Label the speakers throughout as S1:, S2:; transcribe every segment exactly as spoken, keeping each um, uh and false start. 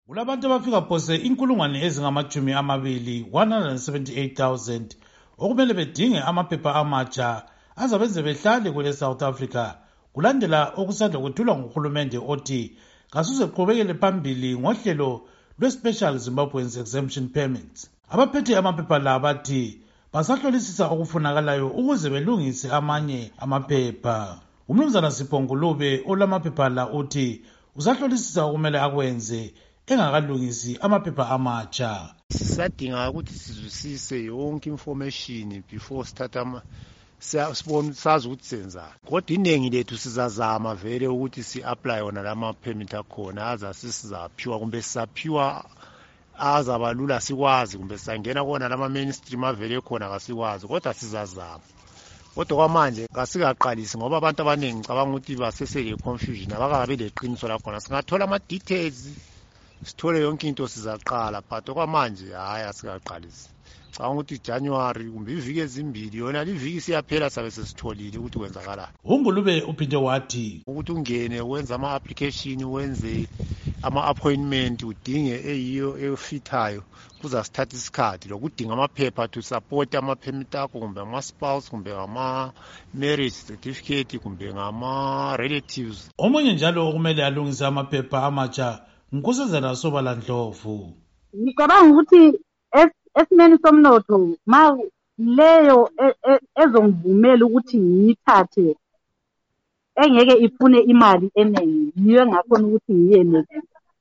S1: Kulabantu abafika phose inkulungwane ezingamajumi amabili one hundred seventy-eight thousand okumele bedinge amaphepha amatsha azabenze behlale kule South Africa kulandela okusanda kwethulwa nguhulumende othi kasuseqhubekele phambili ngohlelo lwe-Special Zimbabweans Exemption Permits. Abaphethe amaphepha la bathi basahlolisisa okufunakalayo ukuze belungise amanye amaphepha. Umnumzana Sipho Ngulube olamaphepha la uthi usahlolisisa okumele akwenze engakalungisi amaphepha amatsha.
S2: Sisadinga ukuthi sizwisise yonke information before start siyabona sazi ukuthi senzani. Kodwa iningi lethu sizazama vele ukuthi si-apply wona lama permit akhona aza sizaphiwa kumbe sisaphiwa azabalula sikwazi kumbe sangena kona lama mainstream avele khona kasikwazi kodwa sizazama. Kodwa kwamanje kasikaqalisi ngoba abantu abaningi ngicabanga ukuthi basesele confusion abakabe leqiniso lakhona. Singathola ama details sithole yonke into sizaqala but kwamanje hayi asikaqalisi. Ngicabanga ukuthi January kumbe iviki ezimbili yona liviki siyaphela sabe sesitholile ukuthi kwenzakala.
S1: uNgulube uphinde wathi
S2: ukuthi ungene wenza ama application wenze ama appointment udinge eyiyo efithayo kuzasithatha isikhathi lokudinga amaphepha to support ama permit akho kumbe ama spouse kumbe ama marriage certificate kumbe ngama relatives.
S1: Omunye njalo okumele alungise amaphepha amatsha Nkosazana Sobala Ndlovu.
S3: Ngicabanga ukuthi esimeni somnotho ma leyo ezongivumela ukuthi ngiyithathe engeke ifune imali eningi niyo ngakhona ukuthi ngiyene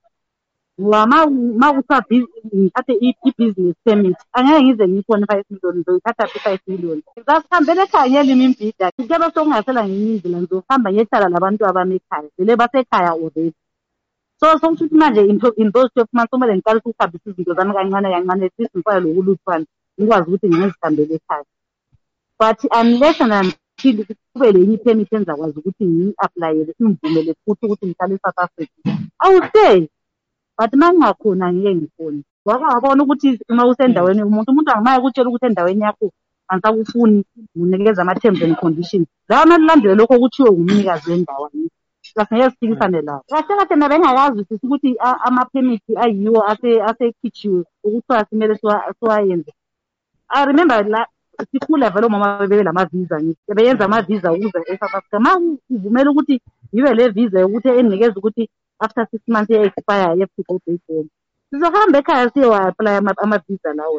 S3: wama makusabi ngithathe i-business permit angeke ngize ngifone five million ngizoyithatha five million ngizakuhambela ekhaya ngiyelima imbhida ngicela sokungasela nginyindlela ngizohamba ngiyehlala labantu abami ekhaya vele basekhaya already. So so ukuthi manje into in those twelve months kumele ngiqale ukuhambisa izinto zami kancane kancane sithi ngifake lokuluthwana ngikwazi ukuthi ngizihambele ekhaya. But unless and until kube lenye permit engizakwazi ukuthi ngi-applyele imvumele futhi ukuthi ngihlale eSouth Africa awustay. But mangakhona ngeke ngifone waka wabona ukuthi uma usendaweni umuntu umuntu angamaye ukutshela ukuthi endaweni yakho ansakufuni unikeza ama terms and conditions la malandele lokho kuthiwe ngumnikazi wendawo Kahle sifikisane la. Kahle kahle nabe ngakazi ukuthi ama permit ayiwo ase asekhitshiwe ukuthi simele siwayenze. I remember la sikhula vele mama bebele lama visa ngithi beyenza ama visa ukuze eSouth Africa ma uvumela ukuthi yibe le visa ukuthi enikeza ukuthi after six months ye expire ye go back home. Sizohamba ekhaya siyo apply ama visa lawo.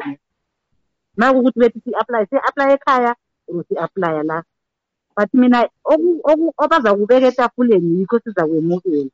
S3: Ma ukuthi bethi si apply si apply ekhaya uthi apply la. But mina oku obaza kubeka etafuleni yikho sizakwemukela.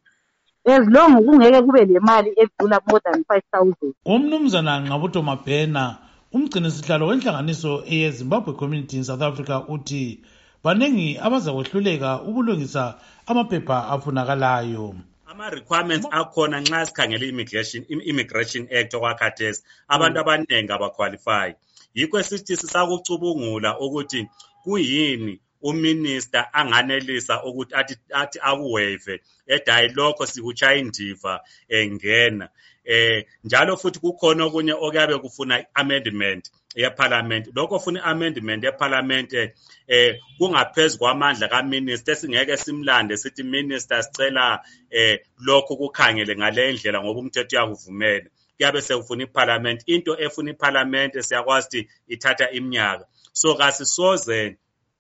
S3: As long kungeke kube le mali edlula more than five thousand.
S1: Umnumzana Nqabuto Mabhena umgcini sihlalo wenhlanganiso eyeZimbabwe Community in South Africa uthi banengi abaza kwehluleka ukulungisa amaphepha afunakalayo.
S4: Ama requirements akhona nxa sikhangele immigration immigration act okwakhathesi abantu abanengi abaqualify. Yikho sithi sisakucubungula ukuthi kuyini uminister anganelisa ukuthi athi athi akuwave edayilokho sikuchaya indiva engena eh njalo futhi kukhona okunye okuyabe kufuna amendment yeparliament lokho ufuna amendment yeparliament eh kungaphezulu kwamandla kaminister singeke simlande sithi minister sicela eh lokho kukhangele ngale ndlela ngoba umthetho uyakuvumela kuyabe sekufuna iparliament into efuna iparliament siyakwazi ithatha iminyaka so kasisoze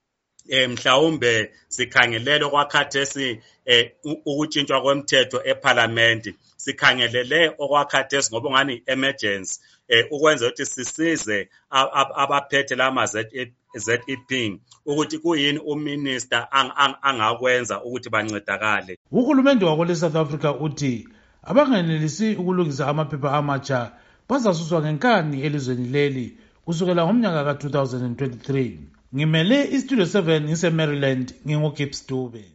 S4: Eh mhlawumbe sikhangelele okwakhathesi eh ukutshintshwa kwemthetho eParliament sikhangelele okwakhathesi ngoba ngani emergency eh ukwenza ukuthi sisize abaphethe lama Z E P ukuthi kuyini uminister angakwenza ukuthi bancedakale.
S1: Uhulumende wako South Africa uthi abangenelisi ukulungisa amaphepha amatsha bazasuswa ngenkani elizweni leli kusukela ngomnyaka ka two thousand twenty-three. Ngimele iStudio seven ngise Maryland ngingu Gibbs Dube.